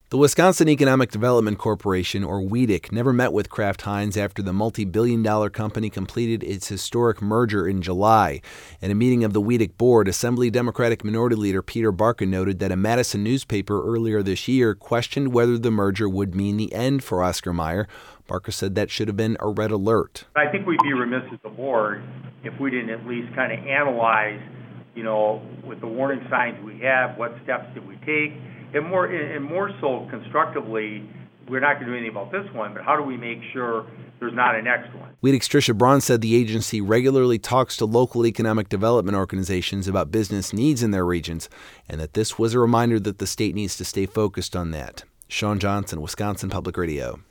The Wisconsin Economic Development Corporation, or WEDC, never met with Kraft Heinz after the multi-billion-dollar company completed its historic merger in July. In a meeting of the WEDC board, Assembly Democratic Minority Leader Peter Barkin noted that a Madison newspaper earlier this year questioned whether the merger would mean the end for Oscar Mayer. Barker said that should have been a red alert. I think we'd be remiss as the board if we didn't at least kind of analyze, with the warning signs we have, what steps did we take? And more so constructively, we're not going to do anything about this one, but how do we make sure there's not a next one? WEDC's Tricia Braun said the agency regularly talks to local economic development organizations about business needs in their regions, and that this was a reminder that the state needs to stay focused on that. Sean Johnson, Wisconsin Public Radio.